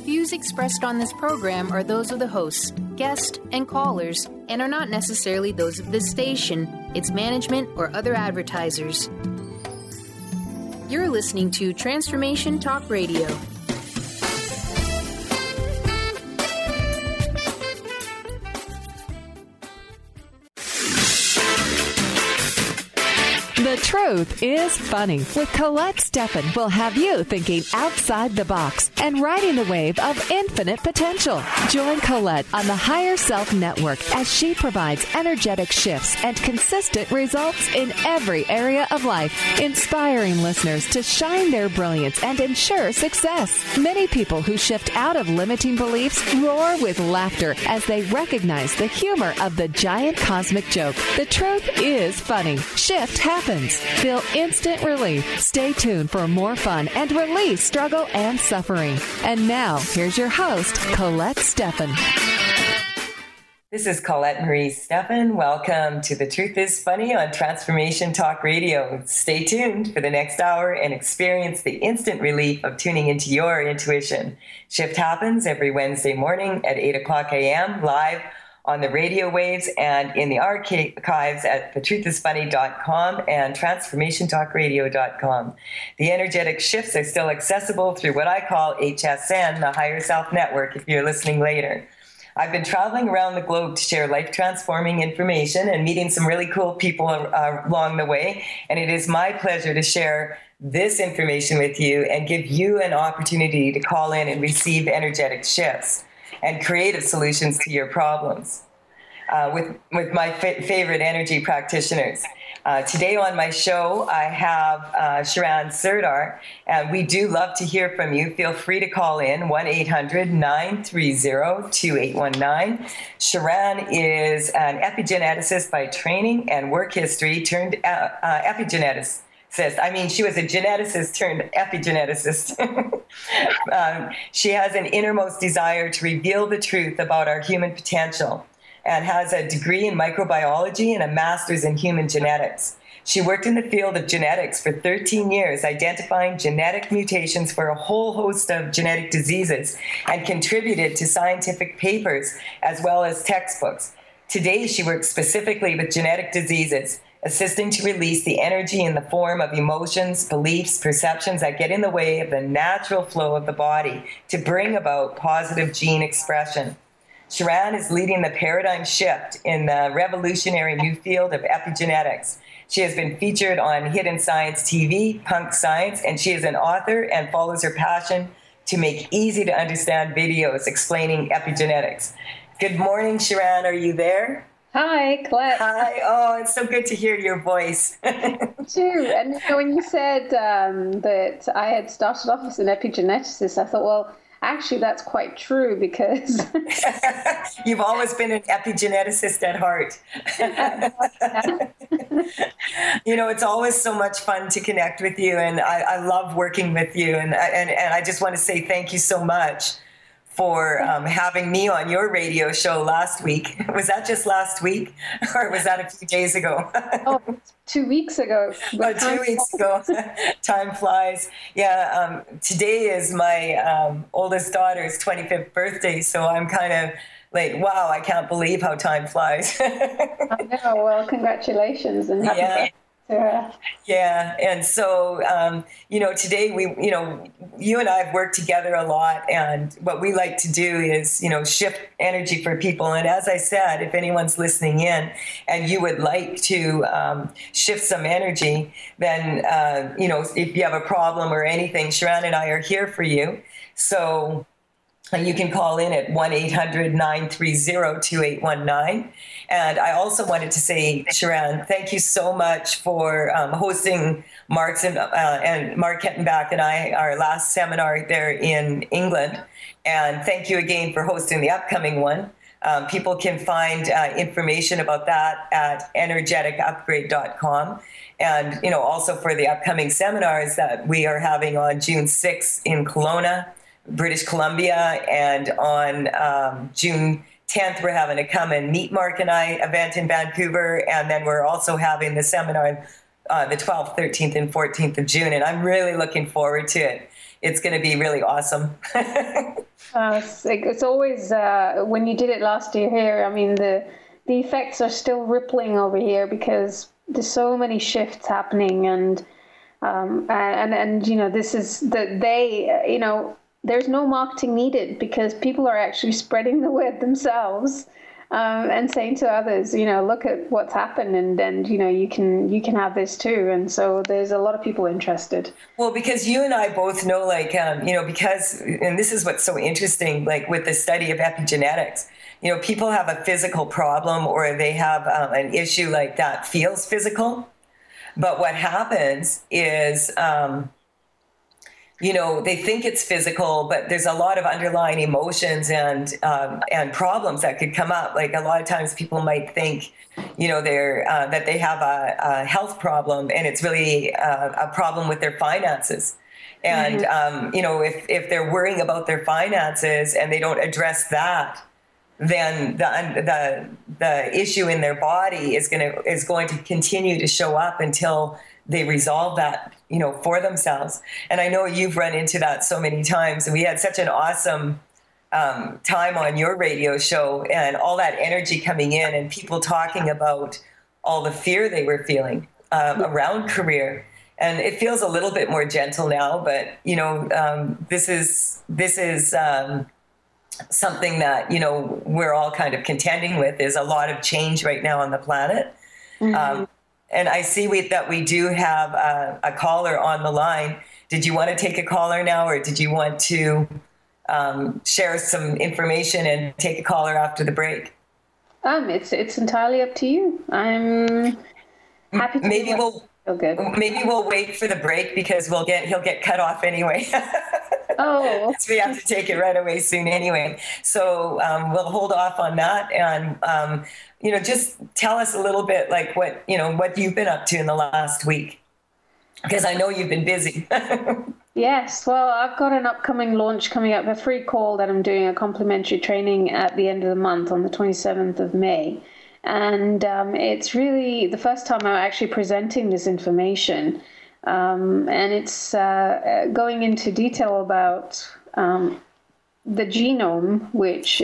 Views expressed on this program are those of the hosts, guests, and callers, and are not necessarily those of this station, its management, or other advertisers. You're listening to Transformation Talk Radio. The Truth is Funny with Colette Steffen will have you thinking outside the box and riding the wave of infinite potential. Join Colette on the Higher Self Network as she provides energetic shifts and consistent results in every area of life, inspiring listeners to shine their brilliance and ensure success. Many people who shift out of limiting beliefs roar with laughter as they recognize the humor of the giant cosmic joke. The truth is funny. Shift happens. Feel instant relief. Stay tuned for more fun and release struggle and suffering. And now, here's your host, Colette Steffen. This is Colette Marie Steffen. Welcome to The Truth is Funny on Transformation Talk Radio. Stay tuned for the next hour and experience the instant relief of tuning into your intuition. Shift happens every Wednesday morning at 8 o'clock a.m. live on the radio waves and in the archives at thetruthisfunny.com and transformationtalkradio.com. The energetic shifts are still accessible through what I call HSN, the Higher Self Network, if you're listening later. I've been traveling around the globe to share life-transforming information and meeting some really cool people along the way, and it is my pleasure to share this information with you and give you an opportunity to call in and receive energetic shifts and creative solutions to your problems with my favorite energy practitioners. Today on my show, I have Sharan Serdar, and we do love to hear from you. Feel free to call in 1-800-930-2819. Sharan is an epigeneticist by training and work history turned epigeneticist. I mean, she was a geneticist turned epigeneticist. She has an innermost desire to reveal the truth about our human potential and has a degree in microbiology and a master's in human genetics. She worked in the field of genetics for 13 years, identifying genetic mutations for a whole host of genetic diseases and contributed to scientific papers as well as textbooks. Today, she works specifically with genetic diseases, assisting to release the energy in the form of emotions, beliefs, perceptions that get in the way of the natural flow of the body to bring about positive gene expression. Sharan is leading the paradigm shift in the revolutionary new field of epigenetics. She has been featured on Hidden Science TV, Punk Science, and she is an author and follows her passion to make easy to understand videos explaining epigenetics. Good morning, Sharan. Are you there? Hi, Colette. Hi. Oh, it's so good to hear your voice. Too. And when you said that I had started off as an epigeneticist, I thought, well, actually, that's quite true because you've always been an epigeneticist at heart. You know, it's always so much fun to connect with you, and I love working with you. And I just want to say thank you so much for having me on your radio show last week. Was that just last week, or was that a few days ago? 2 weeks ago. 2 weeks ago. Time flies. Yeah, today is my oldest daughter's 25th birthday, so I'm kind of like, wow, I can't believe how time flies. I know. Well, congratulations and happy birthday. Yeah. And so, today you and I have worked together a lot, and what we like to do is, shift energy for people. And as I said, if anyone's listening in and you would like to shift some energy, then, if you have a problem or anything, Sharan and I are here for you. So you can call in at 1-800-930-2819. And I also wanted to say, Sharan, thank you so much for hosting Mark Kettenbach and I, our last seminar there in England. And thank you again for hosting the upcoming one. People can find information about that at energeticupgrade.com. And, also for the upcoming seminars that we are having on June 6th in Kelowna, British Columbia, and on June 10th, we're having a Come and Meet Mark and I event in Vancouver, and then we're also having the seminar the 12th, 13th, and 14th of June, and I'm really looking forward to it. it's going to be really awesome. It's always, when you did it last year here, I mean, the effects are still rippling over here because there's so many shifts happening, and this is that they, there's no marketing needed because people are actually spreading the word themselves, and saying to others, look at what's happened, and you can have this too. And so there's a lot of people interested. Well, because you and I both know, because, and this is what's so interesting, like with the study of epigenetics, people have a physical problem or they have an issue like that feels physical. But what happens is, they think it's physical, but there's a lot of underlying emotions and problems that could come up. Like a lot of times people might think, that they have a health problem, and it's really a problem with their finances. And, if they're worrying about their finances and they don't address that, then the issue in their body is going to continue to show up until they resolve that, for themselves. And I know you've run into that so many times. And we had such an awesome time on your radio show, and all that energy coming in, and people talking about all the fear they were feeling around career. And it feels a little bit more gentle now, but this is something that we're all kind of contending with. Is a lot of change right now on the planet. Mm-hmm. And I see that we do have a caller on the line. Did you want to take a caller now, or did you want to share some information and take a caller after the break? It's entirely up to you. I'm happy to. Maybe we'll wait for the break because he'll get cut off anyway. Oh, so we have to take it right away soon anyway. So we'll hold off on that, and just tell us a little bit like what you've been up to in the last week, because I know you've been busy. Yes, well, I've got an upcoming launch coming up, a free call that I'm doing, a complimentary training at the end of the month on the 27th of May. And it's really the first time I'm actually presenting this information. And it's going into detail about the genome, which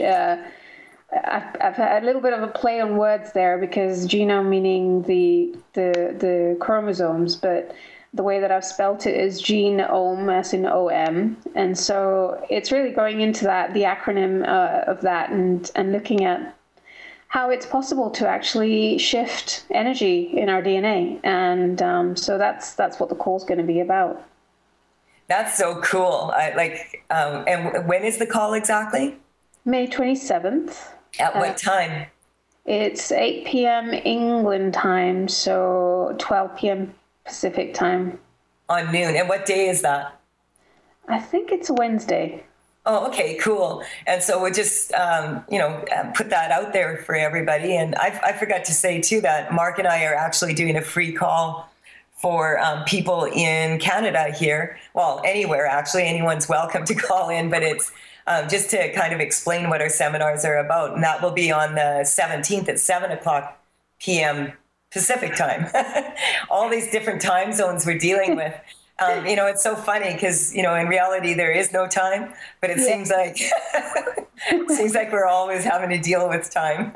I've had a little bit of a play on words there, because genome meaning the chromosomes, but the way that I've spelt it is genome, as in OM. And so it's really going into that, the acronym of that, and looking at how it's possible to actually shift energy in our DNA. And so that's what the call's going to be about. That's so cool. And when is the call exactly? May 27th. At what time? It's 8 p.m. England time, so 12 p.m. Pacific time. On noon. And what day is that? I think it's a Wednesday. Oh, okay, cool. And so we'll just, put that out there for everybody. And I forgot to say, too, that Mark and I are actually doing a free call for people in Canada here. Well, anywhere, actually. Anyone's welcome to call in, but it's just to kind of explain what our seminars are about. And that will be on the 17th at 7 o'clock p.m. Pacific time. All these different time zones we're dealing with. It's so funny because, in reality, there is no time, but it seems like we're always having to deal with time.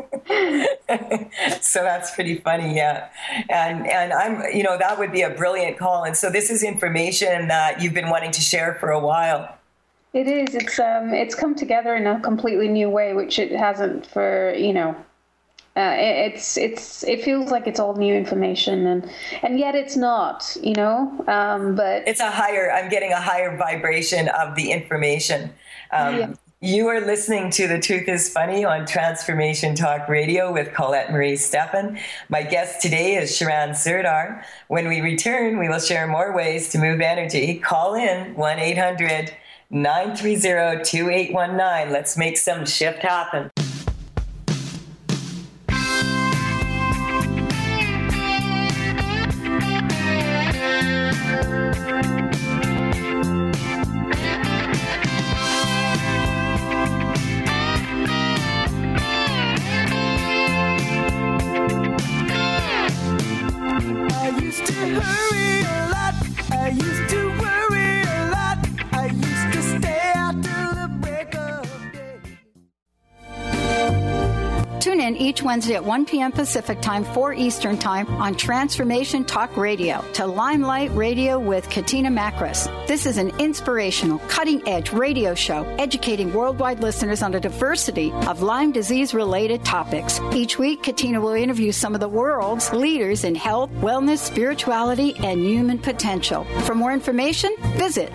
So that's pretty funny. Yeah. And I'm, that would be a brilliant call. And so this is information that you've been wanting to share for a while. It is. It's come together in a completely new way, which it hasn't for, it feels like it's all new information, and yet it's not, but it's I'm getting a higher vibration of the information. You are listening to The Truth is Funny on Transformation Talk Radio with Colette Marie Stephan. My guest today is Sharan Surdhar. When we return, we will share more ways to move energy. Call in 1-800-930-2819. Let's make some shift happen. I used to hurry a lot. I used to worry a lot. in each Wednesday at 1 p.m. Pacific Time, 4 Eastern Time on Transformation Talk Radio to Limelight Radio with Katina Makris. This is an inspirational, cutting-edge radio show educating worldwide listeners on a diversity of Lyme disease-related topics. Each week, Katina will interview some of the world's leaders in health, wellness, spirituality, and human potential. For more information, visit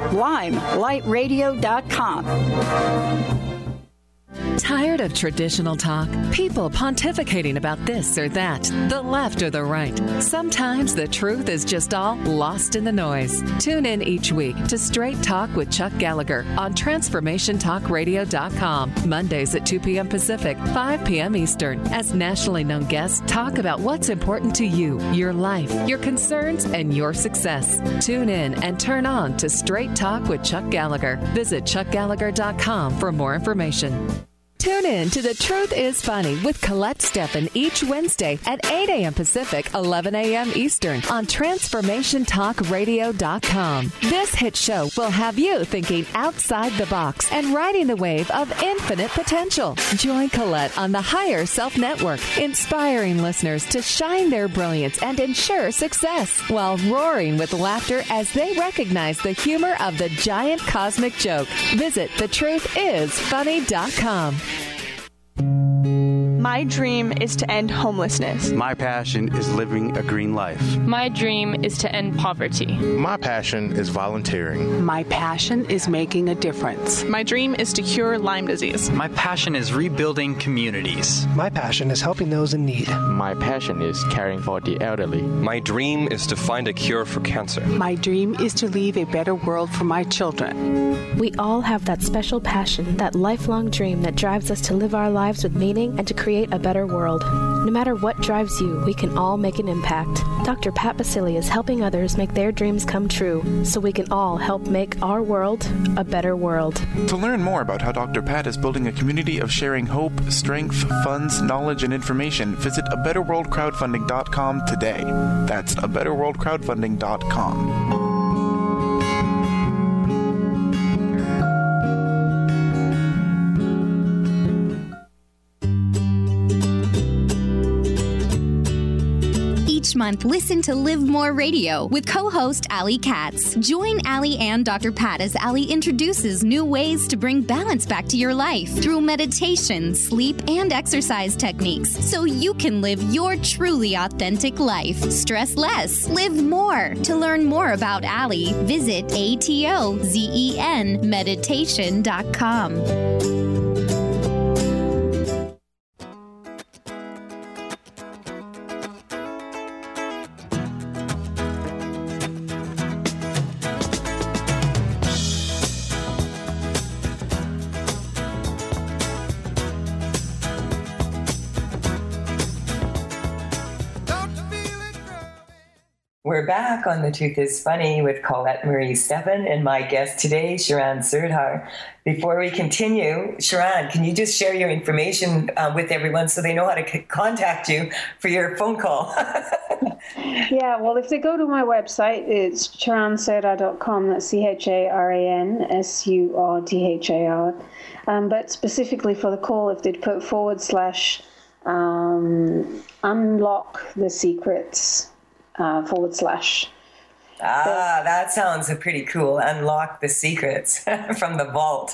limelightradio.com. Tired of traditional talk? People pontificating about this or that, the left or the right. Sometimes the truth is just all lost in the noise. Tune in each week to Straight Talk with Chuck Gallagher on TransformationTalkRadio.com, Mondays at 2 p.m. Pacific, 5 p.m. Eastern, as nationally known guests talk about what's important to you, your life, your concerns, and your success. Tune in and turn on to Straight Talk with Chuck Gallagher. Visit ChuckGallagher.com for more information. Tune in to The Truth is Funny with Colette Steffen each Wednesday at 8 a.m. Pacific, 11 a.m. Eastern on TransformationTalkRadio.com. This hit show will have you thinking outside the box and riding the wave of infinite potential. Join Colette on the Higher Self Network, inspiring listeners to shine their brilliance and ensure success while roaring with laughter as they recognize the humor of the giant cosmic joke. Visit thetruthисfunny.com. My dream is to end homelessness. My passion is living a green life. My dream is to end poverty. My passion is volunteering. My passion is making a difference. My dream is to cure Lyme disease. My passion is rebuilding communities. My passion is helping those in need. My passion is caring for the elderly. My dream is to find a cure for cancer. My dream is to leave a better world for my children. We all have that special passion, that lifelong dream that drives us to live our lives with meaning and to create a better world. No matter what drives you, we can all make an impact. Dr. Pat Baccili is helping others make their dreams come true, so we can all help make our world a better world. To learn more about how Dr. Pat is building a community of sharing hope, strength, funds, knowledge, and information, visit abetterworldcrowdfunding.com today. That's abetterworldcrowdfunding.com. Each month, listen to Live More Radio with co-host Allie Katz. Join Allie and Dr. Pat as Allie introduces new ways to bring balance back to your life through meditation, sleep, and exercise techniques so you can live your truly authentic life. Stress less, live more. To learn more about Allie, visit ATOZENmeditation.com. We're back on The Truth is Funny with Colette Marie Steffen and my guest today, Sharon Surdhar. Before we continue, Sharon, can you just share your information with everyone so they know how to contact you for your phone call? Yeah, well, if they go to my website, it's sharansurdhar.com. That's CHARANSURDHAR. But specifically for the call, if they'd put / unlock the secrets / that sounds pretty cool. Unlock the secrets from the vault.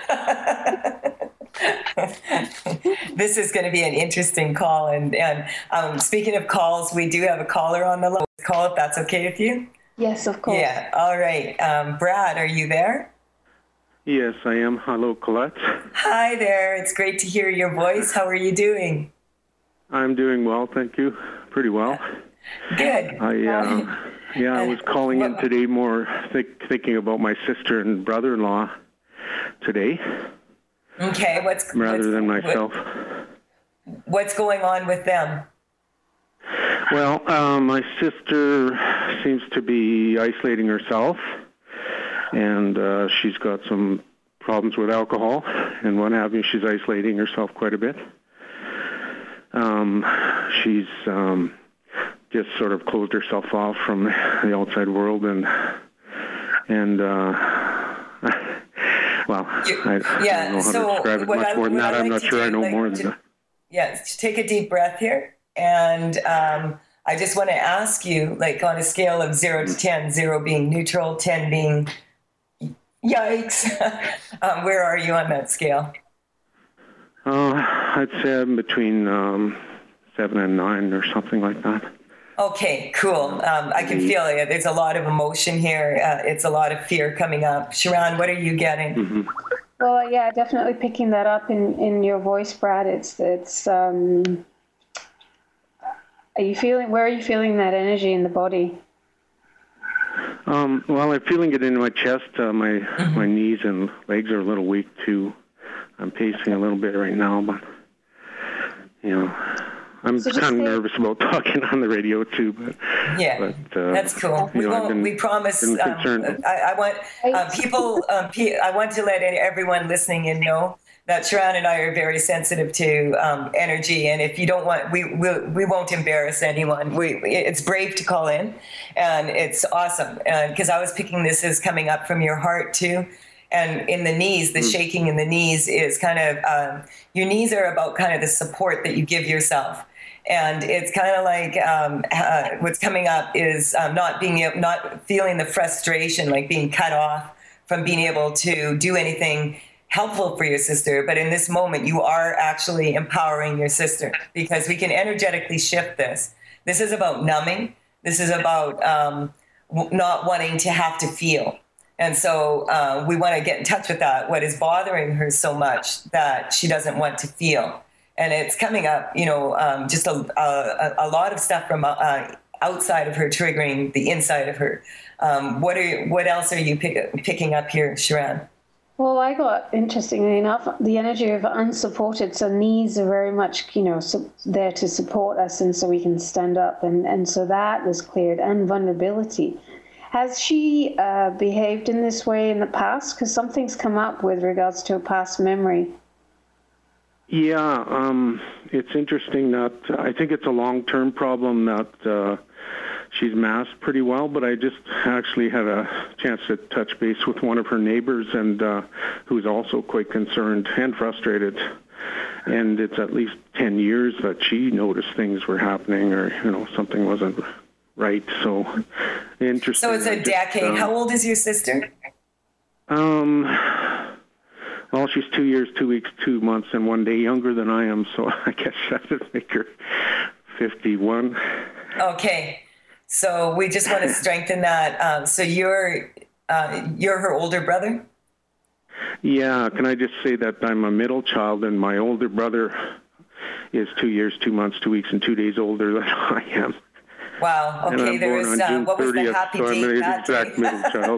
This is going to be an interesting call. And speaking of calls, we do have a caller on the line. Call if that's okay with you. Yes, of course. Yeah. All right. Brad, are you there? Yes, I am. Hello, Colette. Hi there. It's great to hear your voice. How are you doing? I'm doing well, thank you. Pretty well. Good. I was calling in today more thinking about my sister and brother-in-law today. Okay, rather than myself. What's going on with them? Well, my sister seems to be isolating herself, and she's got some problems with alcohol and what have you. She's isolating herself quite a bit. She's just sort of closed herself off from the outside world, and well, I don't know how to describe it much more than that. I'm not sure I know more than that. Yeah, take a deep breath here. And I just want to ask you, like on a scale of 0 to 10, 0 being neutral, 10 being yikes, where are you on that scale? I'd say I'm between 7 and 9 or something like that. Okay, cool. I can feel it. There's a lot of emotion here. It's a lot of fear coming up. Sharon, what are you getting? Mm-hmm. Well, yeah, definitely picking that up in your voice, Brad. Where are you feeling that energy in the body? Well, I'm feeling it in my chest. My knees and legs are a little weak too. I'm pacing a little bit right now, but I'm kind of nervous about talking on the radio too. But that's cool. We promise. I want people. I want to let everyone listening in know that Sharon and I are very sensitive to energy, and if you don't want, we won't embarrass anyone. It's brave to call in, and it's awesome. Because I was picking this as coming up from your heart too. And in the knees, the shaking in the knees is kind of, your knees are about kind of the support that you give yourself. And it's kind of like what's coming up is not feeling the frustration, like being cut off from being able to do anything helpful for your sister. But in this moment, you are actually empowering your sister because we can energetically shift this. This is about numbing. This is about not wanting to have to feel. And so we want to get in touch with that, what is bothering her so much that she doesn't want to feel. And it's coming up, just a lot of stuff from outside of her triggering the inside of her. What else are you picking up here, Sharon? Well, I got, interestingly enough, the energy of unsupported. So knees are very much, there to support us and so we can stand up. And so that was cleared, and vulnerability. Has she behaved in this way in the past? Because something's come up with regards to a past memory. Yeah, it's interesting that I think it's a long-term problem that she's masked pretty well, but I just actually had a chance to touch base with one of her neighbors and who's also quite concerned and frustrated. And it's at least 10 years that she noticed things were happening or, something wasn't right. So interesting. So it's a decade. How old is your sister? Well, she's 2 years, 2 weeks, 2 months, and 1 day younger than I am. So I guess that would make her 51. Okay. So we just want to strengthen that. So you're her older brother? Yeah. Can I just say that I'm a middle child, and my older brother is 2 years, 2 months, 2 weeks, and 2 days older than I am. Wow. Okay. There was what was 30th, the happy so date I'm an that exact day? middle child.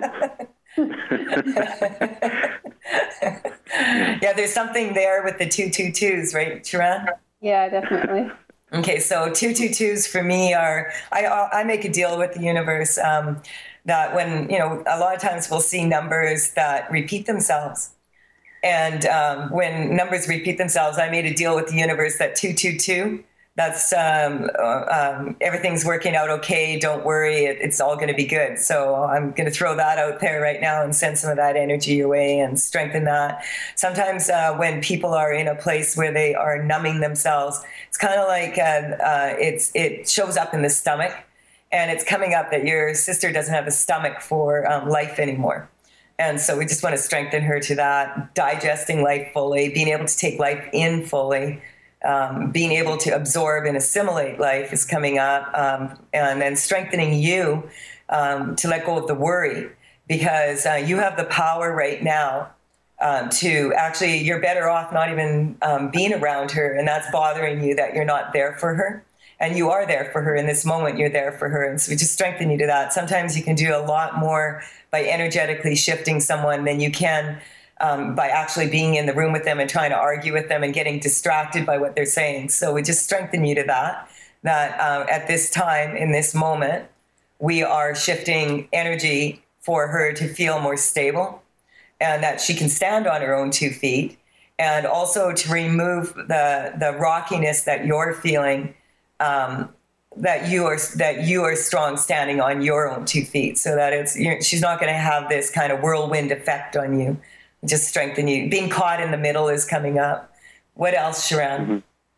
Yeah, there's something there with the 222s, right, Sharon? Yeah, definitely. Okay, so 222s for me are, I make a deal with the universe that when, a lot of times we'll see numbers that repeat themselves. And when numbers repeat themselves, I made a deal with the universe that 222, that's everything's working out okay. Don't worry, it's all going to be good. So I'm going to throw that out there right now and send some of that energy your way and strengthen that. Sometimes when people are in a place where they are numbing themselves, it's kind of like it shows up in the stomach, and it's coming up that your sister doesn't have a stomach for life anymore. And so we just want to strengthen her to that, digesting life fully, being able to take life in fully. Being able to absorb and assimilate life is coming up, and then strengthening you to let go of the worry, because you have the power right now to actually, you're better off not even being around her, and that's bothering you that you're not there for her. And you are there for her in this moment, you're there for her. And so we just strengthen you to that. Sometimes you can do a lot more by energetically shifting someone than you can by actually being in the room with them and trying to argue with them and getting distracted by what they're saying. So we just strengthen you to that at this time, in this moment, we are shifting energy for her to feel more stable and that she can stand on her own 2 feet, and also to remove the rockiness that you're feeling, that you are strong standing on your own 2 feet, so that she's not going to have this kind of whirlwind effect on you. Just strengthen you. Being caught in the middle is coming up. What else, Sharon?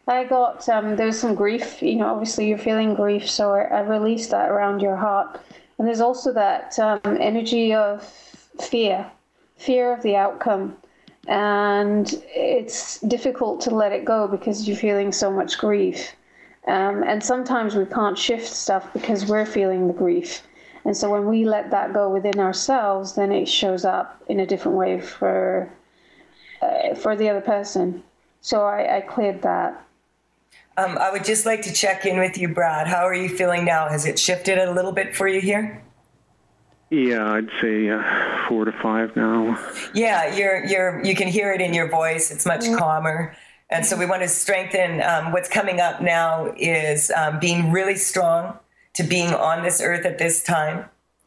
I got, there's some grief, obviously you're feeling grief, so I released that around your heart. And there's also that energy of fear of the outcome. And it's difficult to let it go because you're feeling so much grief. And sometimes we can't shift stuff because we're feeling the grief. And so when we let that go within ourselves, then it shows up in a different way for the other person. So I cleared that. I would just like to check in with you, Brad. How are you feeling now? Has it shifted a little bit for you here? Yeah, I'd say 4 to 5 now. Yeah, you can hear it in your voice. It's much calmer. And so we want to strengthen. What's coming up now is being really strong to being on this earth at this time.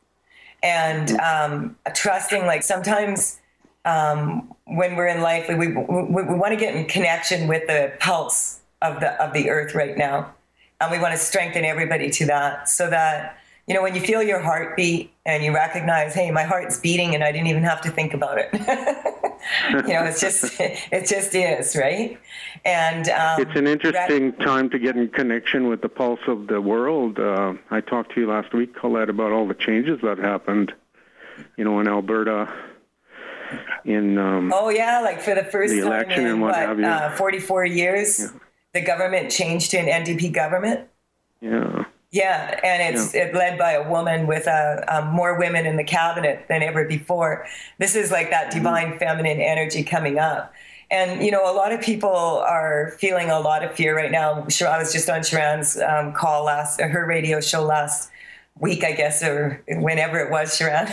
And trusting, like sometimes when we're in life, we want to get in connection with the pulse of the earth right now. And we want to strengthen everybody to that so that, when you feel your heartbeat and you recognize, hey, my heart's beating and I didn't even have to think about it. It just is, right? And it's an interesting time to get in connection with the pulse of the world. I talked to you last week, Colette, about all the changes that happened, in Alberta. Like for the first the time in 44 years. Yeah. The government changed to an NDP government. Yeah. Yeah, and it's led by a woman with more women in the cabinet than ever before. This is like that divine feminine energy coming up. And, a lot of people are feeling a lot of fear right now. I was just on Sharan's call her radio show last week, I guess, or whenever it was, Sharan.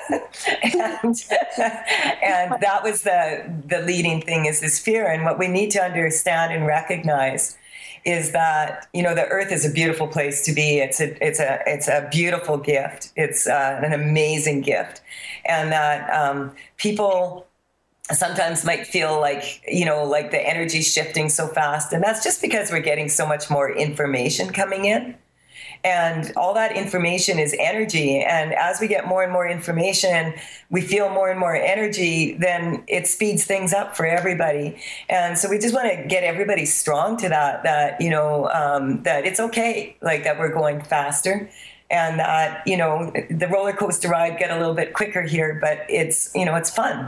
and that was the leading thing is this fear. And what we need to understand and recognize is that, the earth is a beautiful place to be. It's a beautiful gift. It's an amazing gift. And that people sometimes might feel like, like the energy's shifting so fast. And that's just because we're getting so much more information coming in. And all that information is energy. And as we get more and more information, we feel more and more energy, then it speeds things up for everybody. And so we just want to get everybody strong to that that it's okay, like that we're going faster. And that, the roller coaster ride get a little bit quicker here, but it's fun.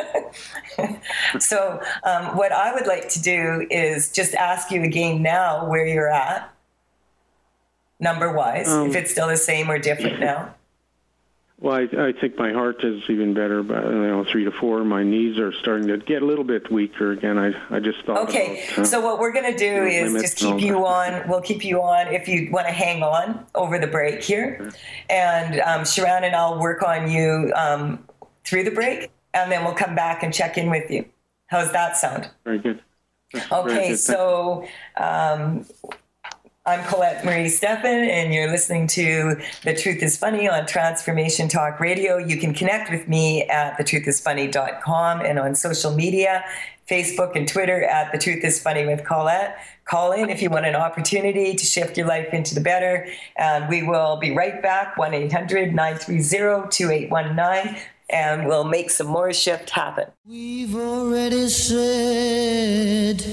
So what I would like to do is just ask you again now where you're at. Number-wise, if it's still the same or different now? Well, I think my heart is even better, but 3 to 4. My knees are starting to get a little bit weaker again. I just thought. Okay, so what we're going to do is just keep you on. We'll keep you on if you want to hang on over the break here, and Sharan and I'll work on you through the break, and then we'll come back and check in with you. How's that sound? Very good. Okay, very good. So. I'm Colette Marie Steffen, and you're listening to The Truth is Funny on Transformation Talk Radio. You can connect with me at thetruthисfunny.com and on social media, Facebook and Twitter at The Truth is Funny with Colette. Call in if you want an opportunity to shift your life into the better. And we will be right back, 1-800-930-2819, and we'll make some more shift happen. We've already said...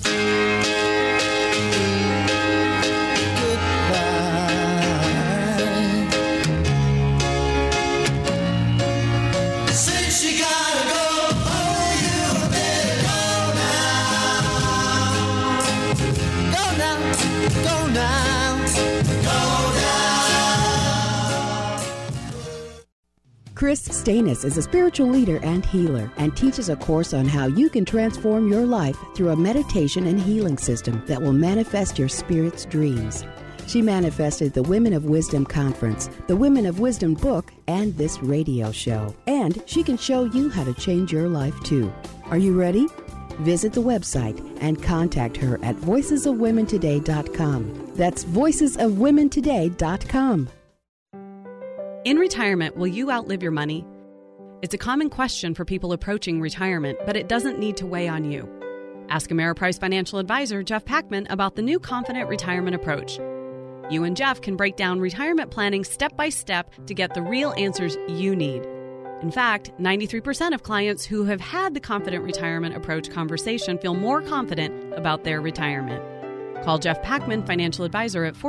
Chris Stanis is a spiritual leader and healer and teaches a course on how you can transform your life through a meditation and healing system that will manifest your spirit's dreams. She manifested the Women of Wisdom Conference, the Women of Wisdom book, and this radio show. And she can show you how to change your life too. Are you ready? Visit the website and contact her at voicesofwomentoday.com. That's voicesofwomentoday.com. In retirement, will you outlive your money? It's a common question for people approaching retirement, but it doesn't need to weigh on you. Ask Ameriprise financial advisor Jeff Packman about the new Confident Retirement Approach. You and Jeff can break down retirement planning step by step to get the real answers you need. In fact, 93% of clients who have had the Confident Retirement Approach conversation feel more confident about their retirement. Call Jeff Packman, Financial Advisor, at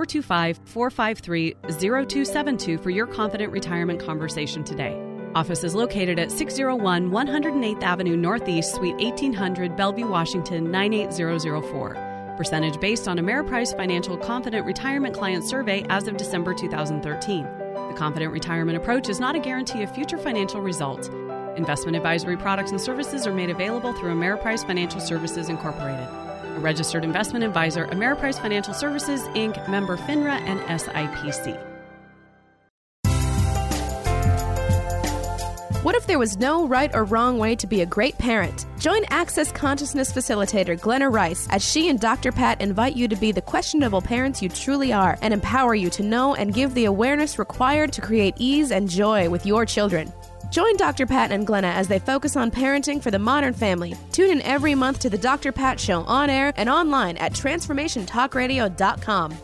425-453-0272 for your confident retirement conversation today. Office is located at 601 108th Avenue Northeast, Suite 1800, Bellevue, Washington, 98004. Percentage based on Ameriprise Financial Confident Retirement Client Survey as of December 2013. The Confident Retirement Approach is not a guarantee of future financial results. Investment advisory products and services are made available through Ameriprise Financial Services Incorporated. A registered investment advisor, Ameriprise Financial Services, Inc., member FINRA and SIPC. What if there was no right or wrong way to be a great parent? Join Access Consciousness Facilitator Glenna Rice as she and Dr. Pat invite you to be the questionable parents you truly are and empower you to know and give the awareness required to create ease and joy with your children. Join Dr. Pat and Glenna as they focus on parenting for the modern family. Tune in every month to the Dr. Pat Show on air and online at TransformationTalkRadio.com.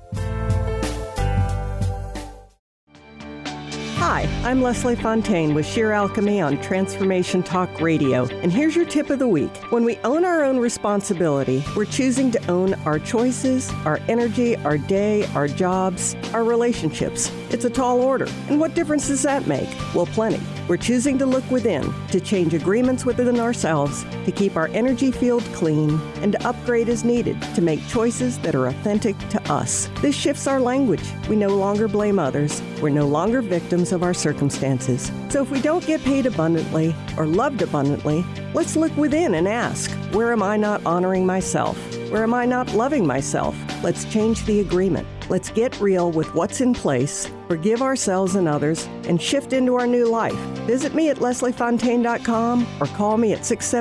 Hi, I'm Leslie Fontaine with Sheer Alchemy on Transformation Talk Radio, and here's your tip of the week. When we own our own responsibility, we're choosing to own our choices, our energy, our day, our jobs, our relationships. It's a tall order. And what difference does that make? Well, plenty. We're choosing to look within, to change agreements within ourselves, to keep our energy field clean, and to upgrade as needed to make choices that are authentic to us. This shifts our language. We no longer blame others. We're no longer victims of our circumstances. So if we don't get paid abundantly or loved abundantly, let's look within and ask, where am I not honoring myself? Where am I not loving myself? Let's change the agreement. Let's get real with what's in place, forgive ourselves and others, and shift into our new life. Visit me at lesliefontaine.com or call me at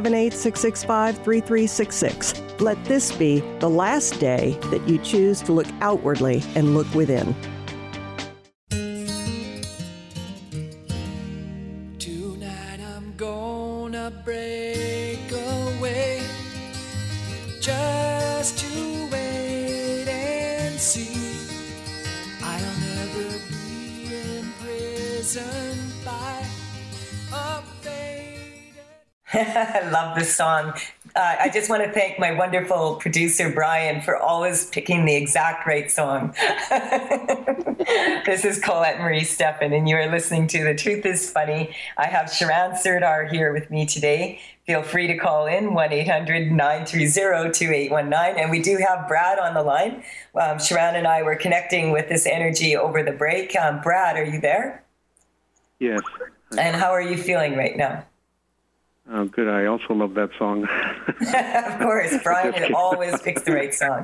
678-665-3366. Let this be the last day that you choose to look outwardly and look within. Tonight I'm gonna break away just to wait and see. I'll never be imprisoned by a faded... I love this song. I just want to thank my wonderful producer, Brian, for always picking the exact right song. This is Colette Marie Steffen, and you are listening to The Truth is Funny. I have Sharan Serdar here with me today. Feel free to call in, 1-800-930-2819. And we do have Brad on the line. Sharan and I were connecting with this energy over the break. Brad, are you there? Yes. And how are you feeling right now? Oh, good. I also love that song. Of course, Brian always picks the right song.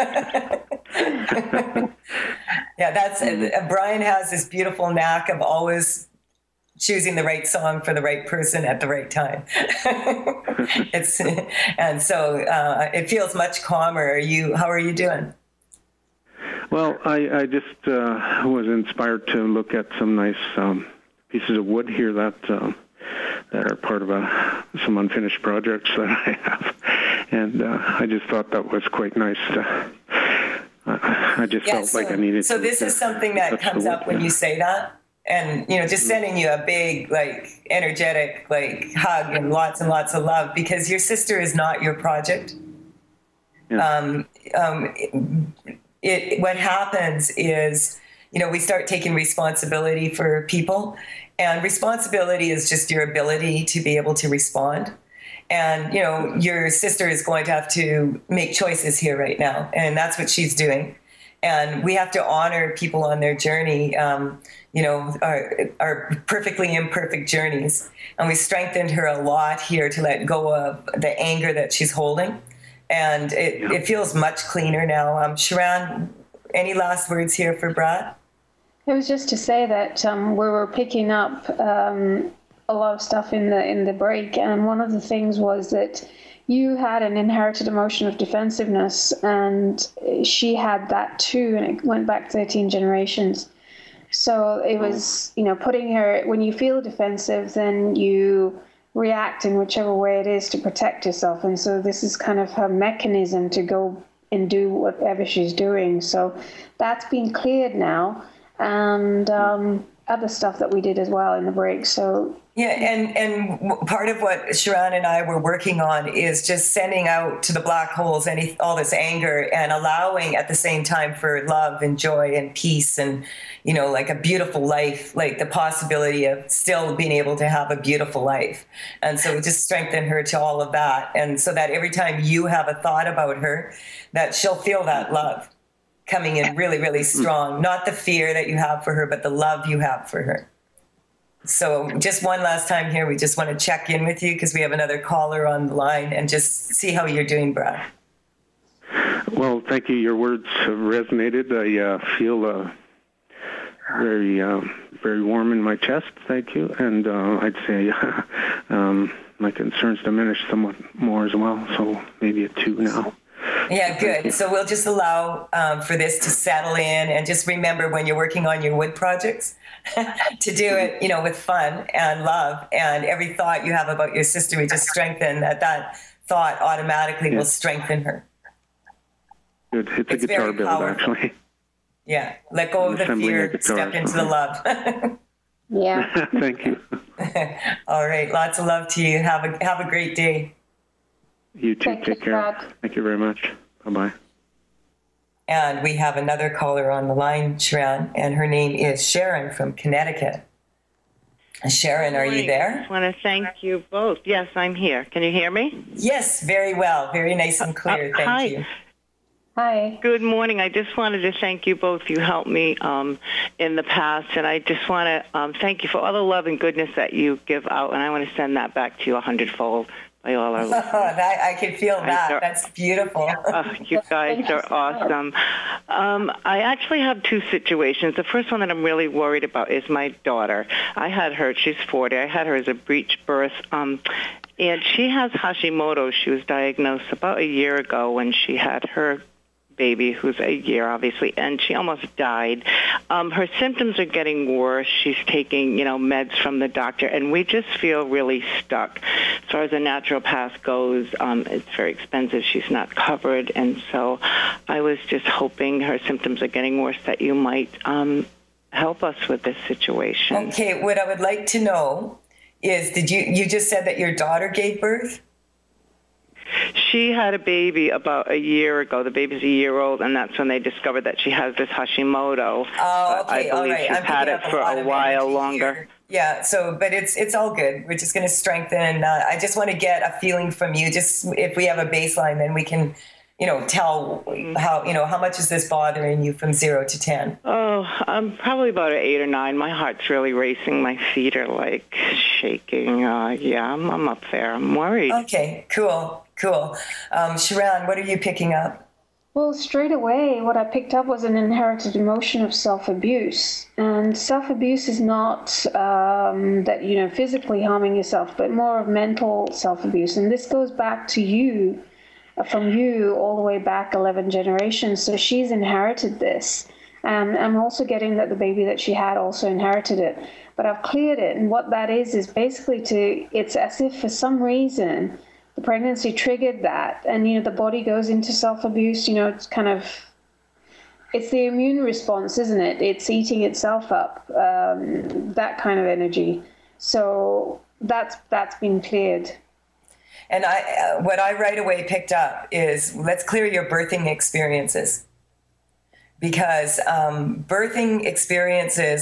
Yeah, that's Brian has this beautiful knack of always choosing the right song for the right person at the right time. It feels much calmer. How are you doing? Well, I just was inspired to look at some nice pieces of wood here that are part of some unfinished projects that I have. And I just thought that was quite nice. I just felt like I needed to. So this is something that comes up when you say that? And, just sending you a big, energetic, hug and lots of love, because your sister is not your project. Yeah. What happens is, we start taking responsibility for people. And responsibility is just your ability to be able to respond. And, your sister is going to have to make choices here right now. And that's what she's doing. And we have to honor people on their journey, our perfectly imperfect journeys. And we strengthened her a lot here to let go of the anger that she's holding. And it feels much cleaner now. Sharan, any last words here for Brad? It was just to say that we were picking up a lot of stuff in the break, and one of the things was that you had an inherited emotion of defensiveness, and she had that too, and it went back 13 generations. So it was, putting her, when you feel defensive, then you react in whichever way it is to protect yourself. And so this is kind of her mechanism to go and do whatever she's doing. So that's been cleared now. And other stuff that we did as well in the break. So yeah, and part of what Sharon and I were working on is just sending out to the black holes all this anger and allowing at the same time for love and joy and peace and, you know, like a beautiful life, like the possibility of still being able to have a beautiful life. And so just strengthen her to all of that. And so that every time you have a thought about her, that she'll feel that love coming in really, really strong. Not the fear that you have for her, but the love you have for her. So just one last time here, we just want to check in with you because we have another caller on the line and just see how you're doing, Brad. Well, thank you. Your words have resonated. I feel very warm in my chest. Thank you. And I'd say my concerns diminished somewhat more as well, so maybe a 2 now. Yeah, good. So we'll just allow for this to settle in, and just remember when you're working on your wood projects to do it, you know, with fun and love, and every thought you have about your sister, we just strengthen that thought automatically will strengthen her. Good. Hit the guitar build, actually. Yeah. Let go of the fear, step into the love. Yeah. Thank you. All right. Lots of love to you. Have a great day. You too. Take care. Thank you very much. Bye-bye. And we have another caller on the line, Sharon, and her name is Sharon from Connecticut. Sharon, are you there? I just want to thank you both. Yes, I'm here. Can you hear me? Yes, very well. Very nice and clear. Thank you. Hi. Good morning. I just wanted to thank you both. You helped me in the past, and I just want to thank you for all the love and goodness that you give out, and I want to send that back to you 100-fold. All our I can feel that. That's beautiful. You guys are awesome. I actually have 2 situations. The first one that I'm really worried about is my daughter. I had her, she's 40. I had her as a breech birth, and she has Hashimoto's. She was diagnosed about a year ago when she had her baby, who's a year, obviously, and she almost died. Her symptoms are getting worse. She's taking, meds from the doctor, and we just feel really stuck. As far as the naturopath goes, it's very expensive. She's not covered, and so I was just hoping her symptoms are getting worse that you might help us with this situation. Okay, what I would like to know is, you just said that your daughter gave birth? She had a baby about a year ago. The baby's a year old, and that's when they discovered that she has this Hashimoto. Oh, okay, I believe she's had it for a while longer. Yeah, but it's all good. We're just going to strengthen. I just want to get a feeling from you. Just if we have a baseline, then we can, tell how much is this bothering you from 0 to 10? Oh, I'm probably about an 8 or 9. My heart's really racing. My feet are like shaking. I'm up there. I'm worried. Okay, cool. Sharon, what are you picking up? Well, straight away, what I picked up was an inherited emotion of self-abuse. And self-abuse is not that, physically harming yourself, but more of mental self-abuse. And this goes back to you, from you all the way back 11 generations. So she's inherited this. And I'm also getting that the baby that she had also inherited it. But I've cleared it. And what that is basically it's as if for some reason the pregnancy triggered that, and the body goes into self-abuse. It's it's the immune response, isn't it? It's eating itself up, that kind of energy. So that's been cleared. And what I right away picked up is, let's clear your birthing experiences, because birthing experiences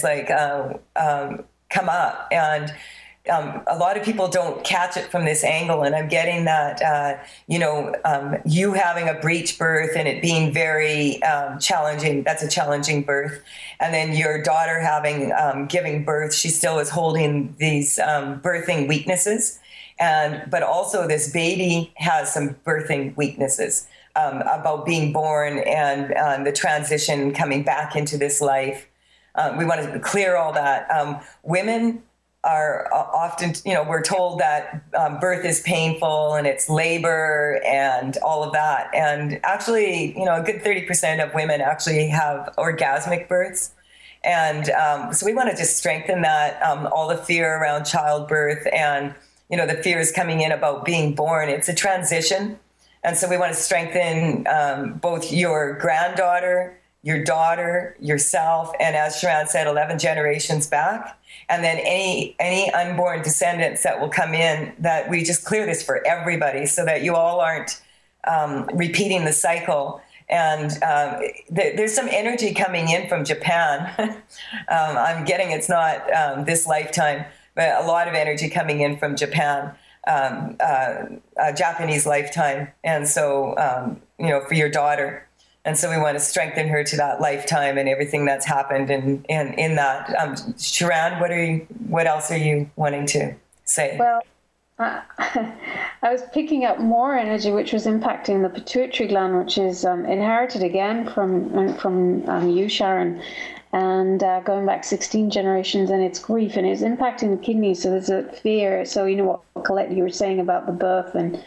come up, and a lot of people don't catch it from this angle, and I'm getting that, you having a breech birth and it being very challenging. That's a challenging birth. And then your daughter giving birth, she still is holding these birthing weaknesses. But also this baby has some birthing weaknesses about being born and the transition coming back into this life. We want to clear all that. Women are often, we're told that birth is painful and it's labor and all of that. And actually, a good 30% of women actually have orgasmic births. And so we want to just strengthen that, all the fear around childbirth and, the fears coming in about being born. It's a transition. And so we want to strengthen both your granddaughter, your daughter, yourself, and as Sharon said, 11 generations back. And then any unborn descendants that will come in, that we just clear this for everybody so that you all aren't repeating the cycle. And there's some energy coming in from Japan. I'm getting it's not this lifetime, but a lot of energy coming in from Japan, a Japanese lifetime. And so, for your daughter. And so we want to strengthen her to that lifetime and everything that's happened in that. Sharon, what else are you wanting to say? Well, I was picking up more energy, which was impacting the pituitary gland, which is inherited again from you, Sharon, and going back 16 generations, and it's grief, and it's impacting the kidneys. So there's a fear. So what Colette, you were saying about the birth and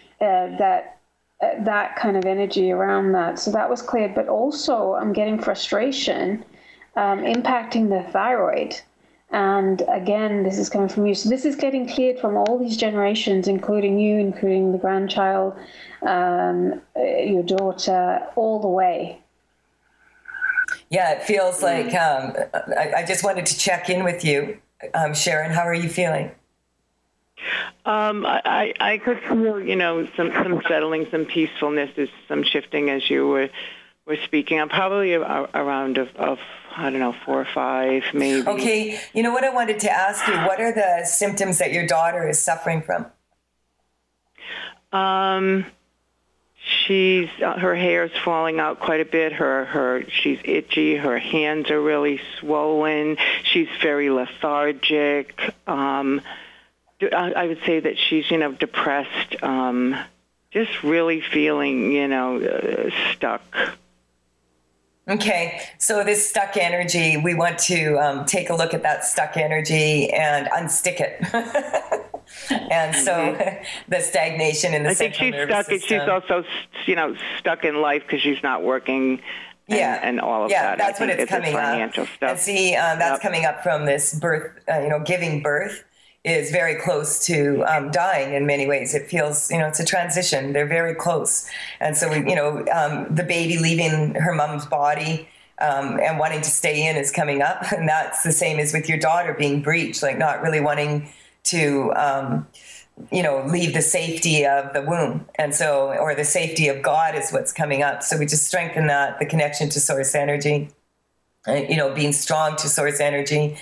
that kind of energy around that. So that was cleared. But also I'm getting frustration impacting the thyroid. And again, this is coming from you. So this is getting cleared from all these generations, including you, including the grandchild, your daughter, all the way. Yeah, it feels like I just wanted to check in with you. Sharon, how are you feeling? I could feel, some settling, some peacefulness, some shifting as you were speaking. I'm probably around of I don't know, 4 or 5 maybe. Okay, you know what I wanted to ask you? What are the symptoms that your daughter is suffering from? Her hair's falling out quite a bit. She's itchy. Her hands are really swollen. She's very lethargic. I would say that she's, depressed, just really feeling, stuck. Okay, so this stuck energy, we want to take a look at that stuck energy and unstick it. And so the stagnation in the central nervous system. She's also, stuck in life because she's not working. And all of that. Yeah, that's what it's coming up. Stuff. And see, that's coming up from this birth, giving birth is very close to dying in many ways. It feels, it's a transition. They're very close. And so, the baby leaving her mom's body and wanting to stay in is coming up. And that's the same as with your daughter being breached, like not really wanting to, leave the safety of the womb. And so, or the safety of God is what's coming up. So we just strengthen that, the connection to source energy, being strong to source energy.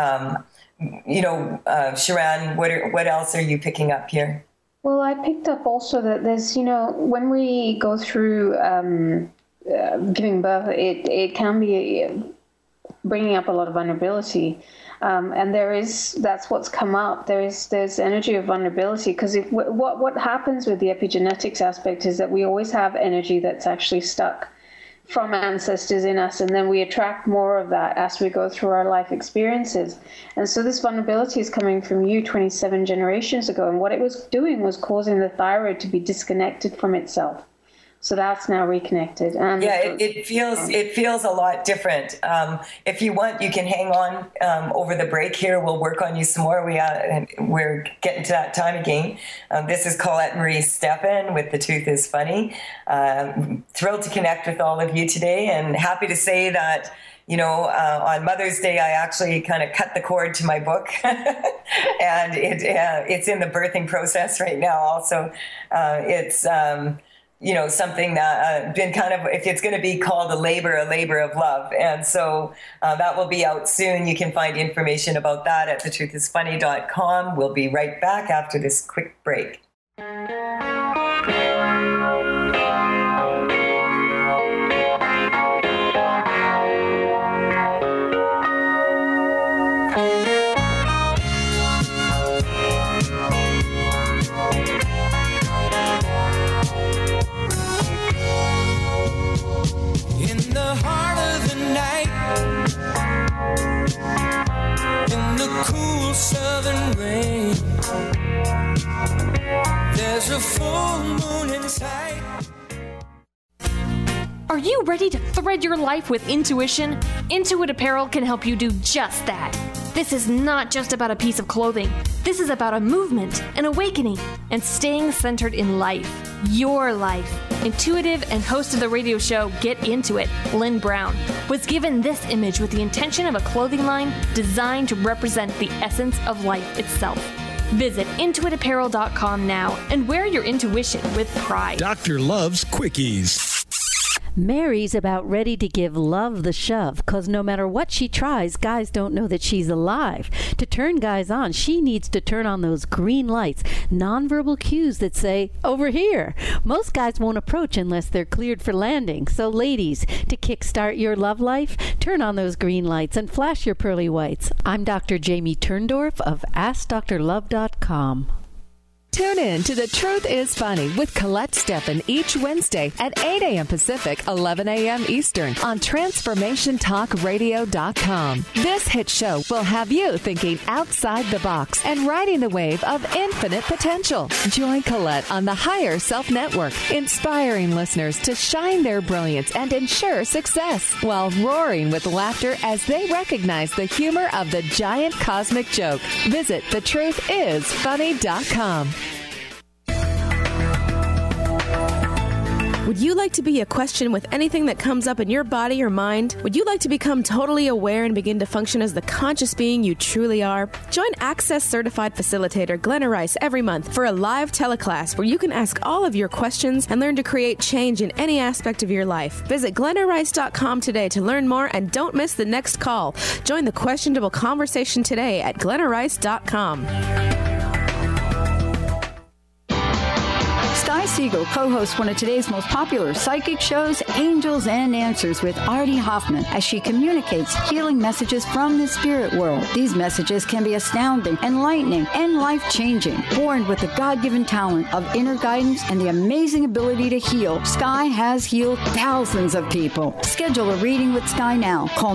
Sharon, what else are you picking up here? Well, I picked up also that there's, when we go through giving birth, it can be bringing up a lot of vulnerability. And that's what's come up. There's energy of vulnerability, because what happens with the epigenetics aspect is that we always have energy that's actually stuck from ancestors in us, and then we attract more of that as we go through our life experiences. And so this vulnerability is coming from you 27 generations ago, and what it was doing was causing the thyroid to be disconnected from itself. So that's now reconnected. And it feels a lot different. If you want, you can hang on over the break here. We'll work on you some more. We're getting to that time again. This is Colette Marie Steffen with The Truth is Funny. Thrilled to connect with all of you today, and happy to say that on Mother's Day, I actually kind of cut the cord to my book, and it's in the birthing process right now. Also, it's something that been kind of, if it's going to be called a labor of love. And so that will be out soon. You can find information about that at thetruthisfunny.com. We'll be right back after this quick break. Southern rain, there's a full moon in sight. Are you ready to thread your life with intuition? Intuit Apparel can help you do just that. This is not just about a piece of clothing. This is about a movement, an awakening, and staying centered in life. Your life. Intuitive and host of the radio show Get Into It, Lynn Brown, was given this image with the intention of a clothing line designed to represent the essence of life itself. Visit intuitapparel.com now and wear your intuition with pride. Dr. Love's Quickies. Mary's about ready to give Love the shove, because no matter what she tries, guys don't know that she's alive. To turn guys on, she needs to turn on those green lights, nonverbal cues that say, over here. Most guys won't approach unless they're cleared for landing. So ladies, to kickstart your love life, turn on those green lights and flash your pearly whites. I'm Dr. Jamie Turndorf of AskDrLove.com. Tune in to The Truth is Funny with Colette Steffen each Wednesday at 8 a.m. Pacific, 11 a.m. Eastern on TransformationTalkRadio.com. This hit show will have you thinking outside the box and riding the wave of infinite potential. Join Colette on the Higher Self Network, inspiring listeners to shine their brilliance and ensure success while roaring with laughter as they recognize the humor of the giant cosmic joke. Visit TheTruthIsFunny.com. Would you like to be a question with anything that comes up in your body or mind? Would you like to become totally aware and begin to function as the conscious being you truly are? Join Access Certified Facilitator Glenna Rice every month for a live teleclass where you can ask all of your questions and learn to create change in any aspect of your life. Visit GlennaRice.com today to learn more and don't miss the next call. Join the questionable conversation today at GlennaRice.com. Sky Siegel co-hosts one of today's most popular psychic shows, Angels and Answers, with Artie Hoffman, as she communicates healing messages from the spirit world. These messages can be astounding, enlightening, and life-changing. Born with the God-given talent of inner guidance and the amazing ability to heal, Sky has healed thousands of people. Schedule a reading with Sky now. Call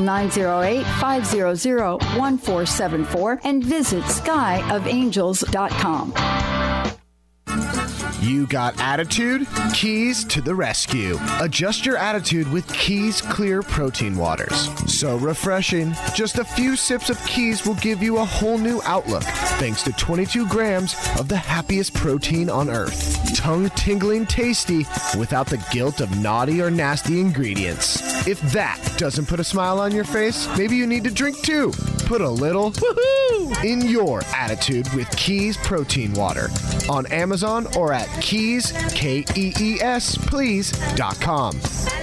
908-500-1474 and visit skyofangels.com. You got attitude? Keys to the rescue. Adjust your attitude with Keys Clear Protein Waters. So refreshing. Just a few sips of Keys will give you a whole new outlook, thanks to 22 grams of the happiest protein on earth. Tongue-tingling tasty without the guilt of naughty or nasty ingredients. If that doesn't put a smile on your face, maybe you need to drink too. Put a little woohoo in your attitude with Keys Protein Water on Amazon or at Keys, Kees, please.com.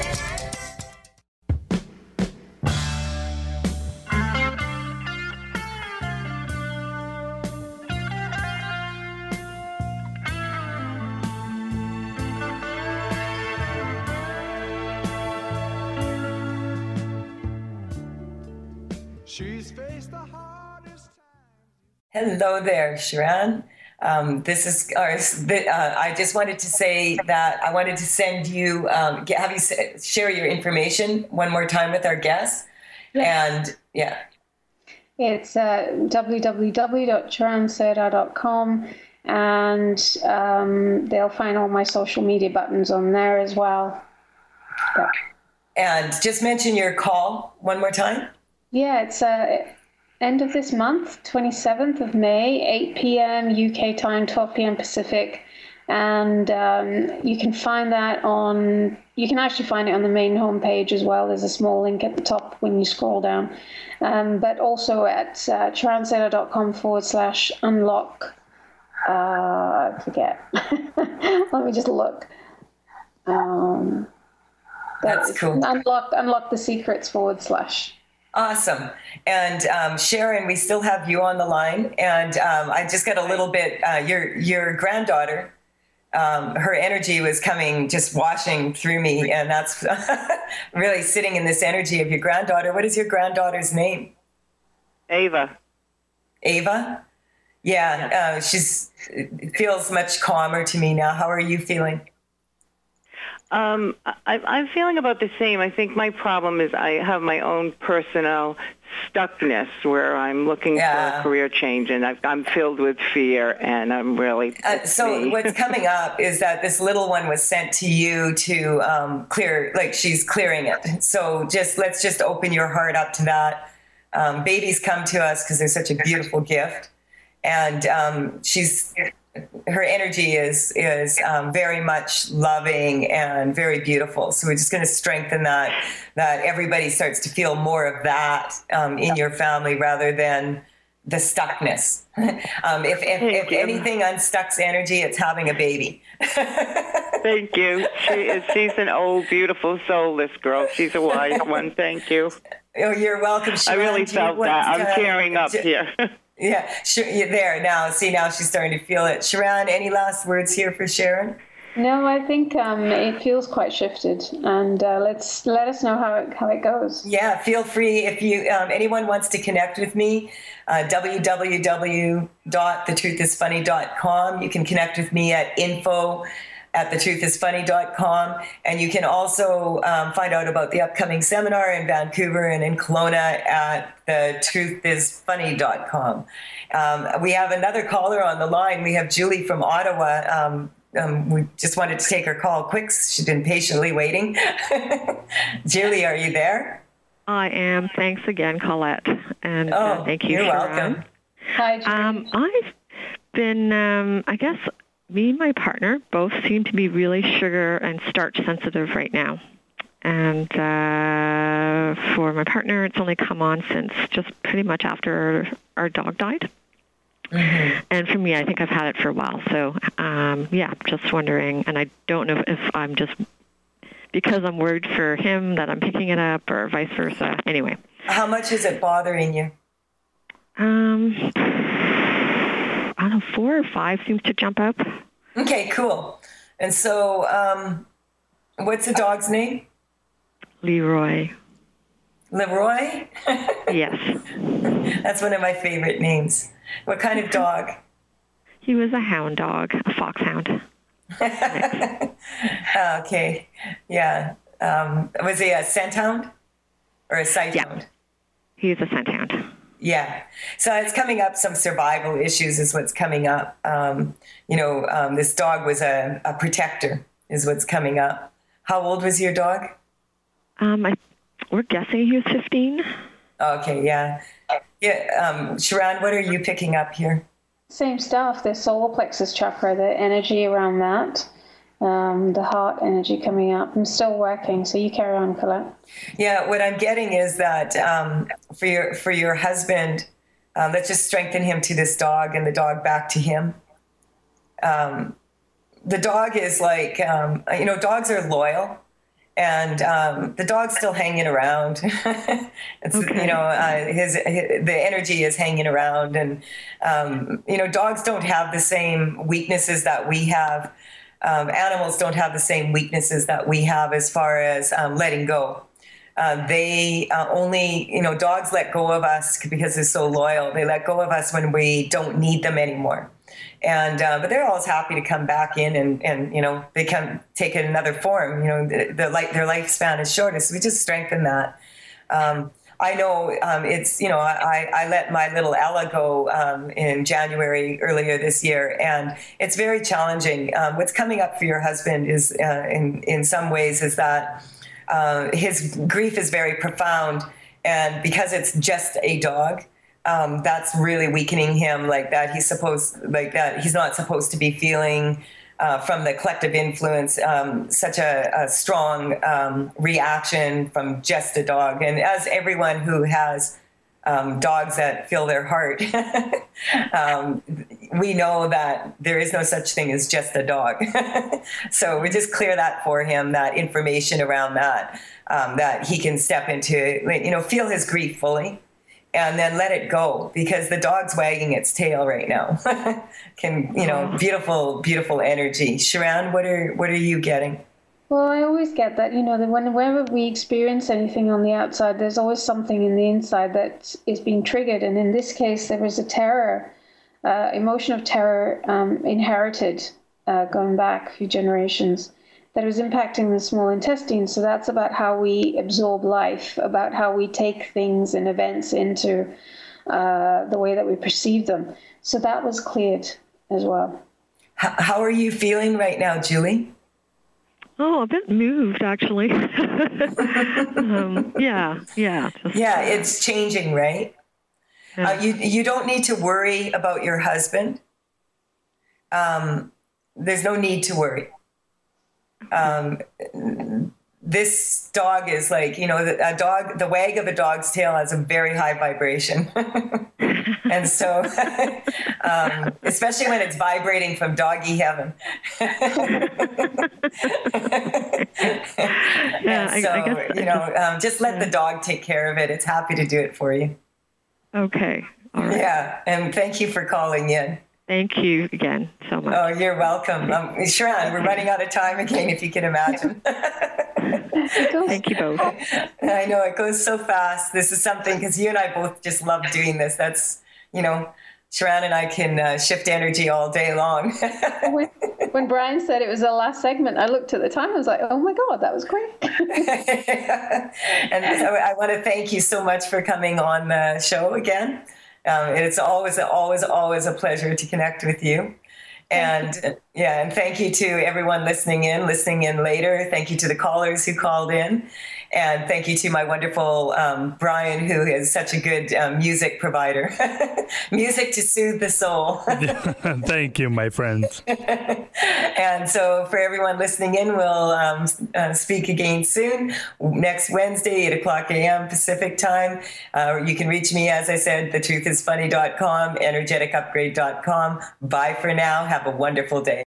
Hello there, Sharon. This is I just wanted to say that I wanted to send you, have you share your information one more time with our guests. Yes. And yeah. It's www.charansera.com, and they'll find all my social media buttons on there as well. Yeah. And just mention your call one more time. Yeah, it's end of this month, 27th of May, 8 p.m. UK time, 12 p.m. Pacific. And you can find that you can actually find it on the main homepage as well. There's a small link at the top when you scroll down. But also at charansera.com/unlock. I forget. Let me just look. That's cool. Unlock the secrets /. Awesome. And Sharon, we still have you on the line. And I just got a little bit, your granddaughter, her energy was coming, just washing through me. And that's really sitting in this energy of your granddaughter. What is your granddaughter's name? Ava. Ava? Yeah. It feels much calmer to me now. How are you feeling? I'm feeling about the same. I think my problem is I have my own personal stuckness where I'm looking for a career change, and I'm filled with fear, and I'm really... So what's coming up is that this little one was sent to you to clear, like she's clearing it. So let's just open your heart up to that. Babies come to us because they're such a beautiful gift, and her energy is very much loving and very beautiful. So we're just going to strengthen that everybody starts to feel more of that in your family rather than the stuckness. If anything unstucks energy, it's having a baby. Thank you. She's an old, beautiful soul, this girl. She's a wise one. Thank you. Oh, you're welcome, Sharon. I really felt that. I'm tearing up here. Yeah, sure. You're there now. See, now she's starting to feel it. Sharon, any last words here for Sharon? No, I think it feels quite shifted, and let us know how it goes. Yeah, feel free if you anyone wants to connect with me. www.thetruthisfunny.com. You can connect with me at info@thetruthisfunny.com, and you can also find out about the upcoming seminar in Vancouver and in Kelowna at thetruthisfunny.com. We have another caller on the line. We have Julie from Ottawa. We just wanted to take her call quick. She's been patiently waiting. Julie, are you there? I am. Thanks again, Colette. And thank you, You're Sharon. welcome. Hi, Julie. I've been, I guess, me and my partner both seem to be really sugar and starch sensitive right now. And for my partner, it's only come on since just pretty much after our dog died. Mm-hmm. And for me, I think I've had it for a while. So, just wondering, and I don't know if I'm just, because I'm worried for him that I'm picking it up or vice versa. Anyway. How much is it bothering you? I don't know, 4 or 5 seems to jump up. Okay, cool. And so, what's the dog's name? Leroy. Leroy? Yes. That's one of my favorite names. What kind of dog? He was a hound dog, a foxhound. Okay. Yeah. Was he a scent hound or a sight hound? He's a scent hound. Yeah. So it's coming up, some survival issues is what's coming up. This dog was a protector is what's coming up. How old was your dog? We're guessing he was 15. Okay, yeah. Yeah, Sharon, what are you picking up here? Same stuff. The solar plexus chakra, the energy around that, the heart energy coming up. I'm still working, so you carry on, Colette. Yeah, what I'm getting is that for your husband, let's just strengthen him to this dog and the dog back to him. The dog is like, dogs are loyal. And the dog's still hanging around. It's, okay. The energy is hanging around, and dogs don't have the same weaknesses that we have. Animals don't have the same weaknesses that we have as far as letting go. They dogs let go of us because they're so loyal. They let go of us when we don't need them anymore. And but they're always happy to come back in and they can take another form. Their lifespan is shorter, so we just strengthen that. I know it's I let my little Ella go in January earlier this year, and it's very challenging. What's coming up for your husband is in some ways is that his grief is very profound, and because it's just a dog. That's really weakening him like that. He's not supposed to be feeling from the collective influence such a strong reaction from just a dog. And as everyone who has dogs that fill their heart, we know that there is no such thing as just a dog. So we just clear that for him, that information around that, that he can step into, feel his grief fully. And then let it go, because the dog's wagging its tail right now. Beautiful, beautiful energy. Sharon, what are you getting? Well, I always get that, whenever we experience anything on the outside, there's always something in the inside that is being triggered. And in this case, there was a emotion of terror inherited going back a few generations, that was impacting the small intestine. So that's about how we absorb life, about how we take things and events into the way that we perceive them. So that was cleared as well. How are you feeling right now, Julie? Oh, a bit moved, actually. Yeah. It's changing, right? You don't need to worry about your husband. There's no need to worry. This dog is like, the wag of a dog's tail has a very high vibration. And so, especially when it's vibrating from doggy heaven. Just let the dog take care of it. It's happy to do it for you. Okay. All right. Yeah. And thank you for calling in. Thank you again so much. Oh, you're welcome. Sharon, we're running out of time again, if you can imagine. Thank you both. I know, it goes so fast. This is something, because you and I both just love doing this. That's, Sharon and I can shift energy all day long. When Brian said it was the last segment, I looked at the time. I was like, oh my God, that was quick. And so I want to thank you so much for coming on the show again. It's always a pleasure to connect with you. And and thank you to everyone listening in later. Thank you to the callers who called in. And thank you to my wonderful Brian, who is such a good music provider. Music to soothe the soul. Thank you, my friends. And so for everyone listening in, we'll speak again soon. Next Wednesday, 8:00 a.m. Pacific time. You can reach me, as I said, thetruthisfunny.com, energeticupgrade.com. Bye for now. Have a wonderful day.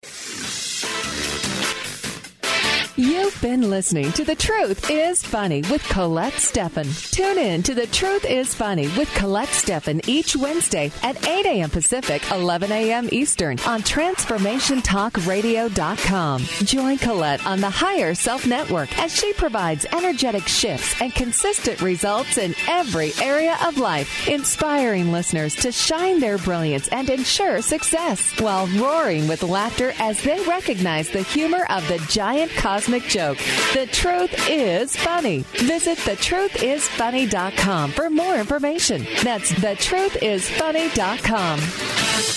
You've been listening to The Truth is Funny with Colette Steffen. Tune in to The Truth is Funny with Colette Steffen each Wednesday at 8 a.m. Pacific, 11 a.m. Eastern on TransformationTalkRadio.com. Join Colette on the Higher Self Network as she provides energetic shifts and consistent results in every area of life, inspiring listeners to shine their brilliance and ensure success while roaring with laughter as they recognize the humor of the giant cosmic joke. The Truth is Funny. Visit thetruthisfunny.com for more information. That's thetruthisfunny.com.